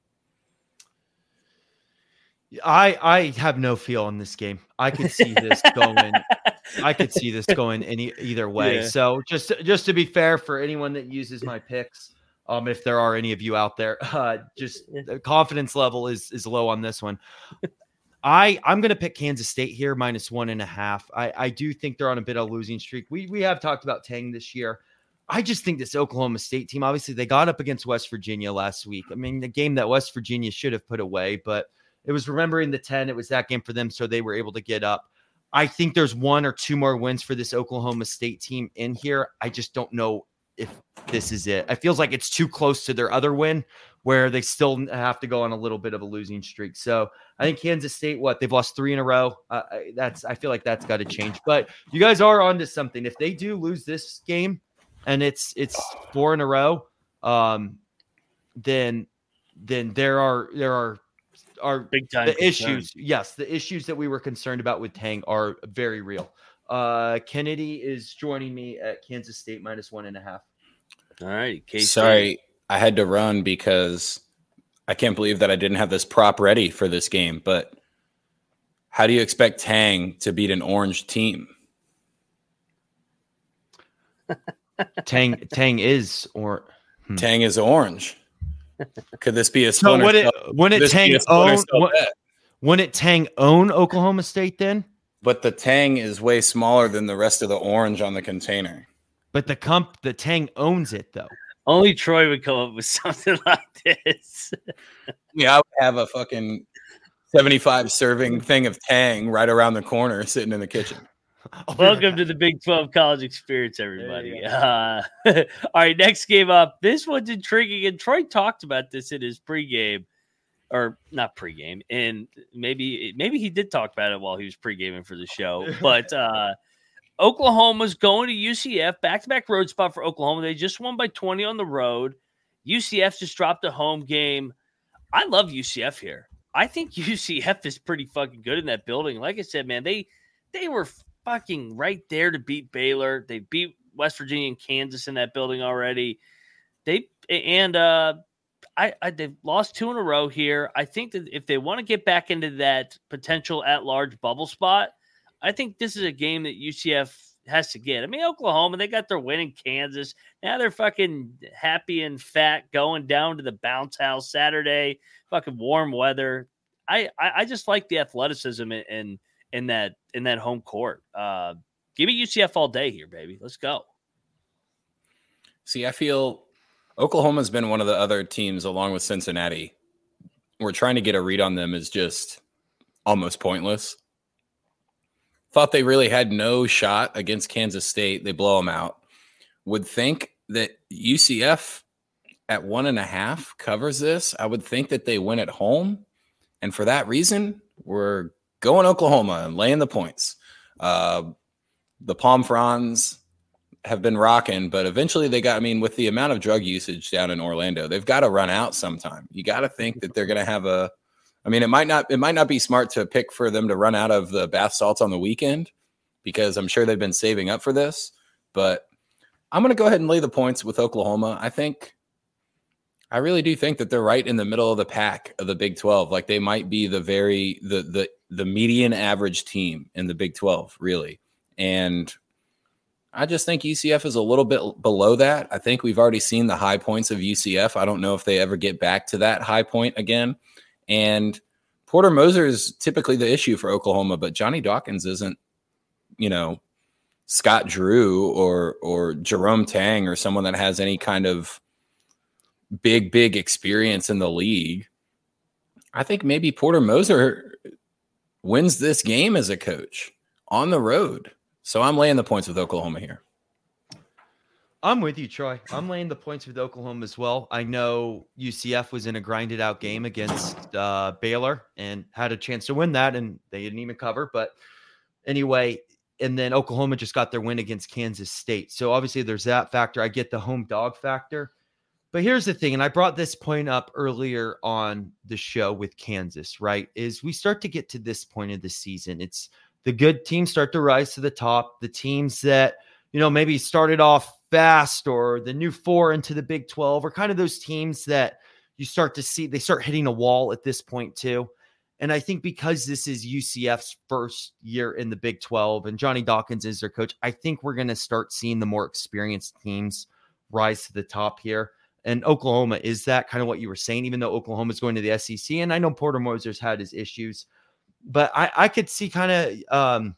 I I have no feel on this game. I could see this going. I could see this going any either way. Yeah. So just just to be fair for anyone that uses my picks, um, if there are any of you out there, uh, just the confidence level is is low on this one. I I'm gonna pick Kansas State here minus one and a half. I I do think they're on a bit of a losing streak. We we have talked about Tang this year. I just think this Oklahoma State team. Obviously, they got up against West Virginia last week. I mean, the game that West Virginia should have put away, but it was remembering the ten. It was that game for them, so they were able to get up. I think there's one or two more wins for this Oklahoma State team in here. I just don't know if this is it. It feels like it's too close to their other win where they still have to go on a little bit of a losing streak. So I think Kansas State, what, they've lost three in a row. Uh, that's I feel like that's got to change. But you guys are onto something. If they do lose this game and it's it's four in a row, um, then then there are there are are big time the concern. issues. Yes, the issues that we were concerned about with Tang are very real. Uh, Kennedy is joining me at Kansas State minus one and a half. All right. K-State. Sorry, I had to run because I can't believe that I didn't have this prop ready for this game. But how do you expect Tang to beat an orange team? Tang Tang is or hmm. Tang is orange. Could this be a so splinter? Would it when it Tang own when, bet? when it Tang own Oklahoma State then? But the Tang is way smaller than the rest of the orange on the container. But the comp the Tang owns it though. Only Troy would come up with something like this. Yeah, I would have a fucking seventy-five serving thing of Tang right around the corner sitting in the kitchen. Welcome to the Big twelve College Experience, everybody. Uh, all right, next game up. This one's intriguing, and Troy talked about this in his pregame, or not pregame, and maybe maybe he did talk about it while he was pregaming for the show. But uh, Oklahoma's going to U C F, back-to-back road spot for Oklahoma. They just won by twenty on the road. U C F just dropped a home game. I love U C F here. I think U C F is pretty fucking good in that building. Like I said, man, they they were fucking right there to beat Baylor. They beat West Virginia and Kansas in that building already. They and uh, I, I they've lost two in a row here. I think that if they want to get back into that potential at-large bubble spot, I think this is a game that U C F has to get. I mean, Oklahoma, they got their win in Kansas. Now they're fucking happy and fat going down to the bounce house Saturday. Fucking warm weather. I I, I just like the athleticism and. and in that in that home court. Uh, give me U C F all day here, baby. Let's go. See, I feel Oklahoma's been one of the other teams along with Cincinnati. We're trying to get a read on them is just almost pointless. thought they really had no shot against Kansas State. They blow them out. Would think that U C F at one and a half covers this. I would think that they win at home. And for that reason, we're going Oklahoma and laying the points. Uh, the Palm Fronds have been rocking, but eventually they got, I mean, with the amount of drug usage down in Orlando, they've got to run out sometime. You got to think that they're going to have a, I mean, it might not, it might not be smart to pick for them to run out of the bath salts on the weekend, because I'm sure they've been saving up for this, but I'm going to go ahead and lay the points with Oklahoma. I think, I really do think that they're right in the middle of the pack of the Big twelve. Like they might be the very, the, the, the median average team in the Big twelve, really. And I just think U C F is a little bit below that. I think we've already seen the high points of U C F. I don't know if they ever get back to that high point again. And Porter Moser is typically the issue for Oklahoma, but Johnny Dawkins isn't, you know, Scott Drew or or Jerome Tang or someone that has any kind of big, big experience in the league. I think maybe Porter Moser wins this game as a coach on the road. So I'm laying the points with Oklahoma here. I'm with you, Troy. I'm laying the points with Oklahoma as well. I know U C F was in a grinded out game against uh, Baylor and had a chance to win that, and they didn't even cover. But anyway, and then Oklahoma just got their win against Kansas State. So obviously there's that factor. I get the home dog factor. But here's the thing, and I brought this point up earlier on the show with Kansas, right, is we start to get to this point of the season. It's the good teams start to rise to the top. The teams that, you know, maybe started off fast or the new four into the Big twelve are kind of those teams that you start to see, they start hitting a wall at this point too. And I think because this is U C F's first year in the Big twelve and Johnny Dawkins is their coach, I think we're going to start seeing the more experienced teams rise to the top here. And Oklahoma is that kind of what you were saying, even though Oklahoma is going to the S E C. And I know Porter Moser's had his issues, but I, I could see kind of um,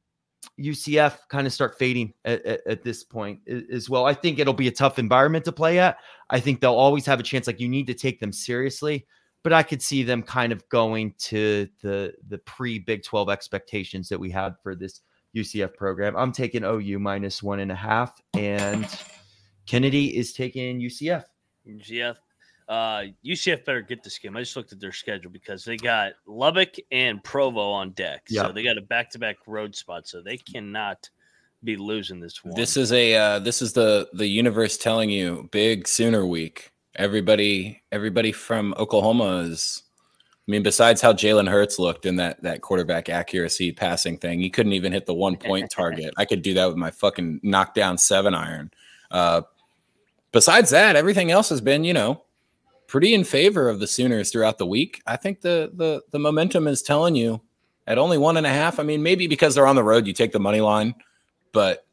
U C F kind of start fading at, at, at this point as well. I think it'll be a tough environment to play at. I think they'll always have a chance. Like you need to take them seriously, but I could see them kind of going to the, the pre Big twelve expectations that we had for this U C F program. I'm taking O U minus one and a half, and Kennedy is taking U C F. U C F, uh, U C F better get this game. I just looked at their schedule because they got Lubbock and Provo on deck. Yep. So they got a back-to-back road spot, so they cannot be losing this one. This is a uh, this is the the universe telling you big Sooner week. Everybody everybody from Oklahoma is. I mean, besides how Jalen Hurts looked in that that quarterback accuracy passing thing, he couldn't even hit the one point target. I could do that with my fucking knockdown seven iron. Uh, Besides that, everything else has been, you know, pretty in favor of the Sooners throughout the week. I think the the the momentum is telling you at only one and a half. I mean, maybe because they're on the road, you take the money line, but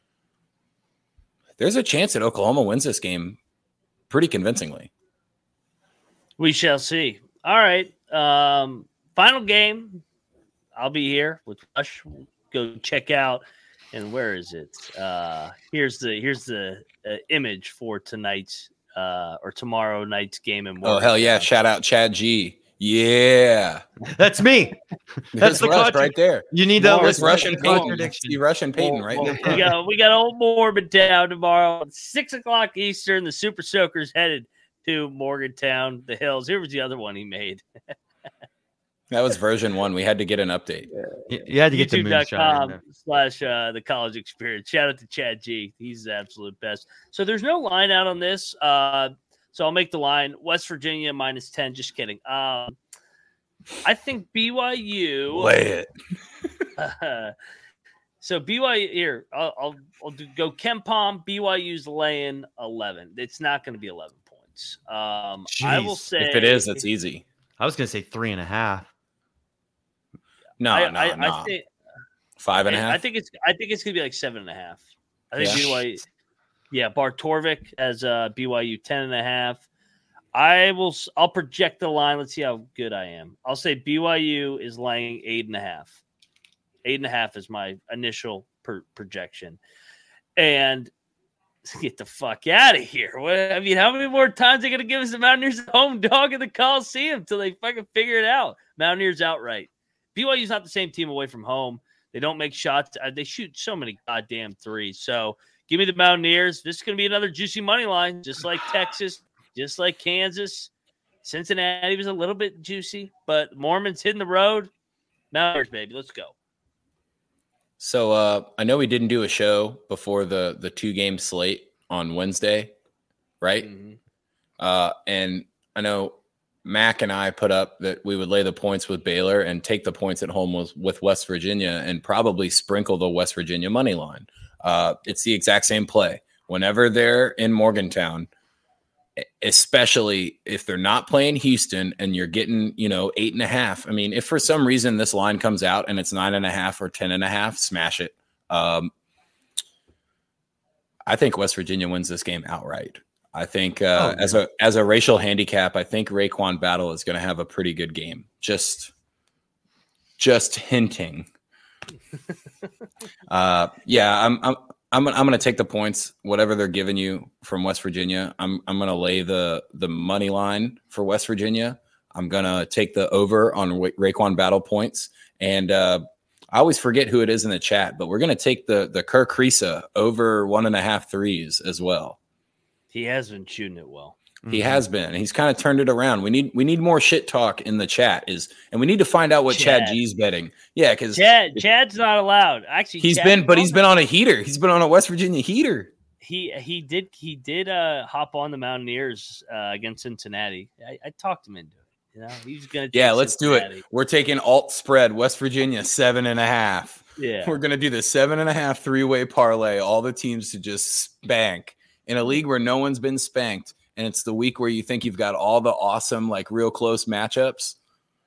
there's a chance that Oklahoma wins this game pretty convincingly. We shall see. All right. Um, final game. I'll be here with Rush. Go check out. And where is it? Uh, here's the here's the uh, image for tonight's uh, or tomorrow night's game. And oh hell yeah! Shout out Chad G. Yeah, that's me. That's the Rush right there. You need to listen. Russian Peyton. You Russian Peyton right well, there. We got we got Old Morgantown tomorrow at six o'clock Eastern. The Super Soakers headed to Morgantown, the Hills. Here was the other one he made. That was version one. We had to get an update. You, you had to get YouTube dot com slash uh, the college experience. Shout out to Chad G. He's the absolute best. So there's no line out on this. Uh, so I'll make the line. West Virginia minus ten. Just kidding. Um, I think B Y U. Lay it. uh, so B Y U here. I'll, I'll, I'll do, go KenPom. B Y U's laying eleven. It's not going to be eleven points. Um, I will say if it is, that's easy. I was going to say three and a half. No, I, no, I, no. I think five and a half. I think it's. I think it's gonna be like seven and a half. I think yeah. B Y U. Yeah, Bart Torvik as uh, B Y U ten and a half. I will. I'll project the line. Let's see how good I am. I'll say B Y U is laying eight and a half. Eight and a half is my initial per- projection. And get the fuck out of here. What, I mean, how many more times are they gonna give us the Mountaineers a home dog in the Coliseum till they fucking figure it out? Mountaineers outright. B Y U's not the same team away from home. They don't make shots. They shoot so many goddamn threes. So give me the Mountaineers. This is going to be another juicy money line, just like Texas, just like Kansas. Cincinnati was a little bit juicy, but Mormon's hitting the road. Mountaineers, baby. Let's go. So uh, I know we didn't do a show before the the two game slate on Wednesday, right? Mm-hmm. Uh, and I know Mac and I put up that we would lay the points with Baylor and take the points at home with, with West Virginia and probably sprinkle the West Virginia money line. Uh, it's the exact same play. Whenever they're in Morgantown, especially if they're not playing Houston and you're getting, you know, eight and a half. I mean, if for some reason this line comes out and it's nine and a half or ten and a half, smash it. Um, I think West Virginia wins this game outright. I think uh, oh, as a as a racial handicap, I think Raekwon Battle is going to have a pretty good game. Just, just hinting. uh, yeah, I'm I'm I'm I'm going to take the points, whatever they're giving you from West Virginia. I'm I'm going to lay the the money line for West Virginia. I'm going to take the over on Ra- Raekwon Battle points, and uh, I always forget who it is in the chat, but we're going to take the the Kerr Kriisa over one and a half threes as well. He has been shooting it well. He mm-hmm. has been. He's kind of turned it around. We need we need more shit talk in the chat, is, and we need to find out what Chad, Chad G's betting. Yeah, because Chad Chad's not allowed. Actually, he's Chad been, but he's been on a heater. He's been on a West Virginia heater. He he did he did uh, hop on the Mountaineers uh, against Cincinnati. I, I talked him into it. You know, he's gonna. Yeah, let's Cincinnati. do it. We're taking alt spread West Virginia seven and a half. Yeah, we're gonna do the seven and a half three way parlay. All the teams to just spank in a league where no one's been spanked. And it's the week where you think you've got all the awesome, like real close matchups.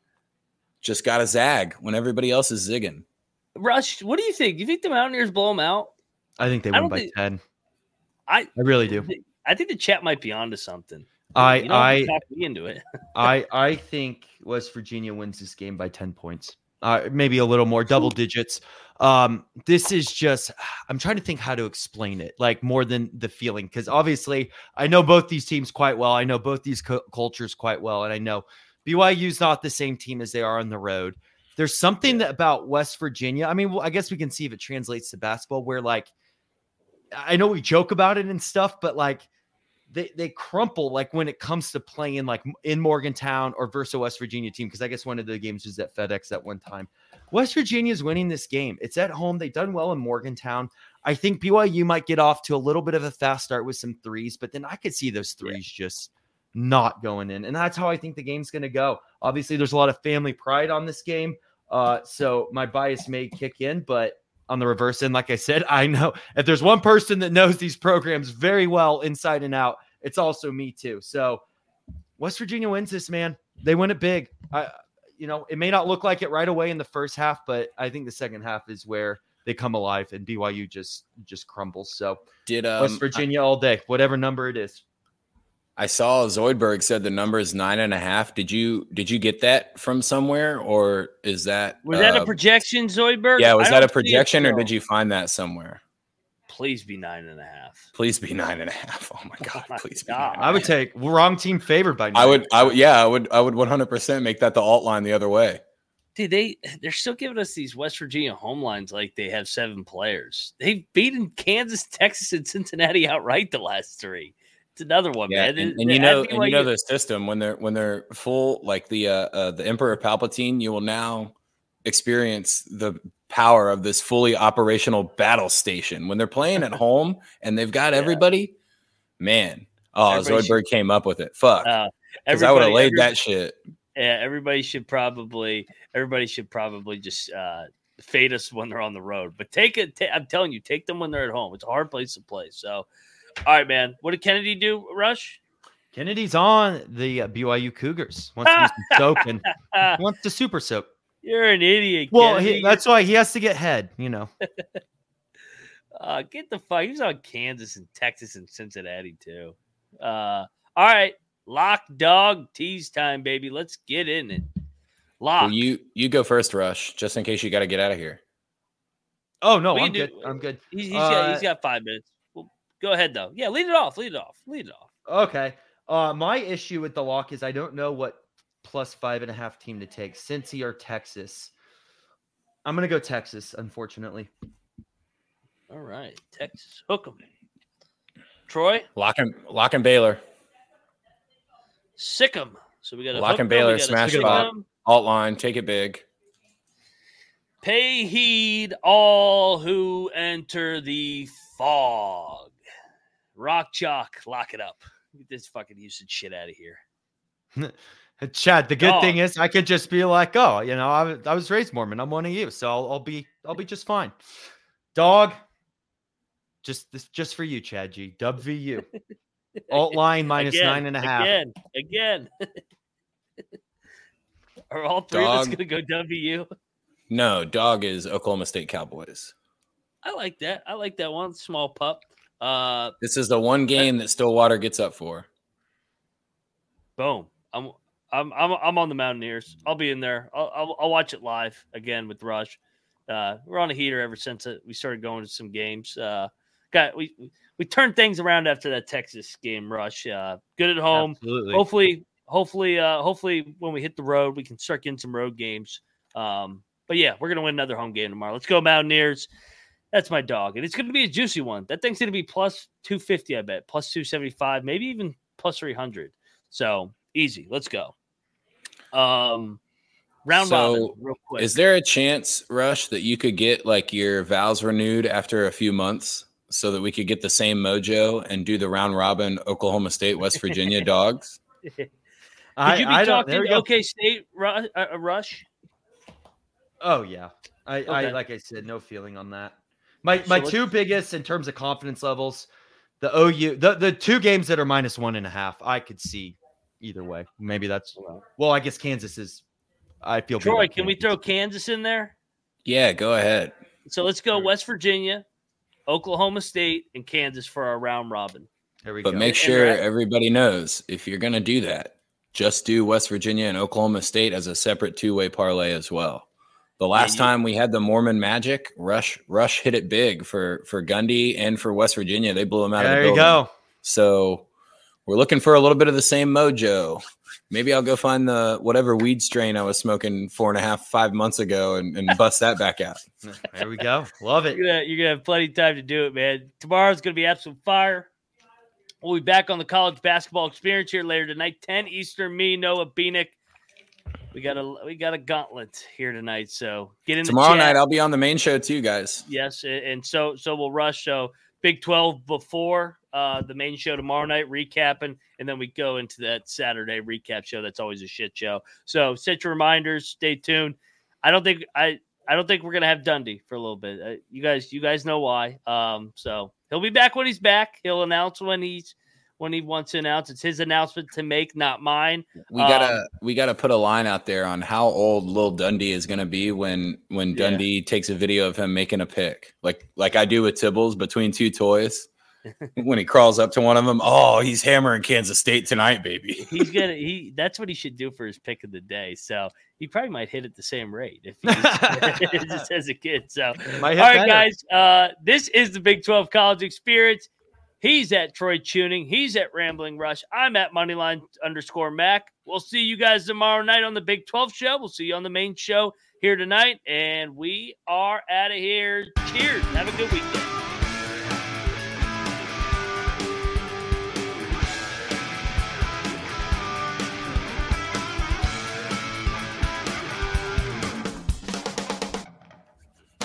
Just got to zag when everybody else is zigging. Rush, what do you think? Do you think the Mountaineers blow them out? I think they win by think, ten. I I really do. I think the chat might be onto something. I you don't I have to talk me into it. I I think West Virginia wins this game by ten points. Uh, maybe a little more, double digits. Um, this is just, I'm trying to think how to explain it, like more than the feeling. Because obviously I know both these teams quite well. I know both these co- cultures quite well. And I know B Y U's not the same team as they are on the road. There's something that about West Virginia. I mean, well, I guess we can see if it translates to basketball where, like, I know we joke about it and stuff, but like they, they crumple like when it comes to playing like in Morgantown or versus a West Virginia team. Cause I guess one of the games was at FedEx at one time. West Virginia is winning this game. It's at home. They've done well in Morgantown. I think B Y U might get off to a little bit of a fast start with some threes, but then I could see those threes yeah. just not going in. And that's how I think the game's going to go. Obviously there's a lot of family pride on this game. Uh, so my bias may kick in, but on the reverse end, like I said, I know if there's one person that knows these programs very well inside and out, it's also me too. So West Virginia wins this, man. They win it big. I, you know, it may not look like it right away in the first half, but I think the second half is where they come alive and B Y U just, just crumbles. So did um, West Virginia I, all day, whatever number it is. I saw Zoidberg said the number is nine and a half. Did you, did you get that from somewhere, or is that, was uh, that a projection, Zoidberg? Yeah. Was that a projection or did you find that somewhere? Please be nine and a half. Please be nine and a half. Oh my God. Oh my please God. be. I would take wrong team favored by nine. I would, I would, yeah, I would, I would one hundred percent make that the alt line the other way. Dude, they, they're still giving us these West Virginia home lines like they have seven players. They've beaten Kansas, Texas, and Cincinnati outright the last three. It's another one, yeah, man. And, and you know, and you know the system when they're when they're full, like the uh, uh, the Emperor Palpatine, you will now experience the power of this fully operational battle station when they're playing at home and they've got yeah. everybody. Man, oh, everybody Zoidberg should, came up with it. Fuck, because uh, I would have laid that shit. Yeah, everybody should probably everybody should probably just uh, fade us when they're on the road, but take it. Ta- I'm telling you, take them when they're at home. It's a hard place to play. So, all right, man. What did Kennedy do, Rush? Kennedy's on the uh, B Y U Cougars. Wants to do some soaking. Wants to super soak. You're an idiot. Well, he, that's why he has to get head, you know. uh, get the fuck. He was on Kansas and Texas and Cincinnati, too. Uh, all right. Lock, dog, tease time, baby. Let's get in it. Lock. Well, you, you go first, Rush, just in case you got to get out of here. Oh, no, I'm do, good. I'm good. He's, he's, uh, got, he's got five minutes. Well, go ahead, though. Yeah, lead it off. Lead it off. Lead it off. Okay. Uh, my issue with the lock is I don't know what plus five and a half team to take. Cincy or Texas. I'm going to go Texas, unfortunately. All right. Texas. Hook 'em. Troy? Lock and, lock and Baylor. Sick 'em. So we got a Lock and Baylor, Baylor, smash spot. Alt line, take it big. Pay heed, all who enter the fog. Rock chalk, lock it up. Get this fucking Houston shit out of here. Chad, the good Dog. thing is I could just be like, oh, you know, I, I was raised Mormon. I'm one of you, so I'll, I'll be I'll be just fine. Dog, just this just for you, Chad G. W V U. Alt line minus again, nine and a half. Again, again. Are all three Dog. of us going to go W U? No, dog is Oklahoma State Cowboys. I like that. I like that one. Small pup. Uh, This is the one game that Stillwater gets up for. boom. I'm I'm I'm I'm on the Mountaineers. I'll be in there. I'll I'll, I'll watch it live again with Rush. Uh, we're on a heater ever since it, we started going to some games. Uh, got we we turned things around after that Texas game. Rush. Uh, good at home. Absolutely. Hopefully, hopefully, uh, hopefully, when we hit the road, we can start getting some road games. Um, but yeah, we're gonna win another home game tomorrow. Let's go Mountaineers. That's my dog, and it's gonna be a juicy one. That thing's gonna be plus two fifty, I bet, plus two seventy five, maybe even plus three hundred. So easy. Let's go. Um, round So, robin, real quick. Is there a chance, Rush, that you could get like your vows renewed after a few months so that we could get the same mojo and do the round robin Oklahoma State, West Virginia dogs? Could I, you be I don't- talking there we go. OK State Ru- uh, Rush? Oh yeah, I, I Okay. like I said, no feeling on that. My So my let's- two biggest in terms of confidence levels, the O U, the the two games that are minus one and a half, I could see either way. Maybe that's well, I guess Kansas is. I feel good Troy, about can we Kansas. throw Kansas in there? Yeah, go ahead. So let's go West Virginia, Oklahoma State, and Kansas for our round robin. There we But go. make And sure we're at- everybody knows if you're going to do that, just do West Virginia and Oklahoma State as a separate two-way parlay as well. The last you- time we had the Mormon Magic, Rush Rush hit it big for for Gundy and for West Virginia. They blew them out of the There you building. go. So we're looking for a little bit of the same mojo. Maybe I'll go find the whatever weed strain I was smoking four and a half, five months ago and, and bust that back out. There we go. Love it. You're gonna, you're gonna have plenty of time to do it, man. Tomorrow's gonna be absolute fire. We'll be back on the college basketball experience here later tonight, ten Eastern. Me, Noah Beanick. We got a we got a gauntlet here tonight. So get in Tomorrow the chat. night I'll be on the main show too, guys. Yes, a- and so so we'll rush. So Big twelve before uh, the main show tomorrow night, recapping, and then we go into that Saturday recap show. That's always a shit show. So set your reminders. Stay tuned. I don't think I I don't think we're gonna have Dundee for a little bit. Uh, you guys you guys know why. Um, so he'll be back when he's back. He'll announce when he's when he wants to announce. It's his announcement to make, not mine. We gotta Um, we gotta put a line out there on how old Lil Dundee is gonna be when when Yeah. Dundee takes a video of him making a pick, like like I do with Tibbles between two toys. When he crawls up to one of them, oh, he's hammering Kansas State tonight, baby. He's gonna he that's what he should do for his pick of the day. So he probably might hit at the same rate if he just, just as a kid. So Might all hit right, better. guys. Uh, this is the Big twelve College Experience. He's at Troy Tuning. He's at Rambling Rush. I'm at Moneyline underscore Mac. We'll see you guys tomorrow night on the Big twelve show. We'll see you on the main show here tonight. And we are out of here. Cheers. Have a good weekend.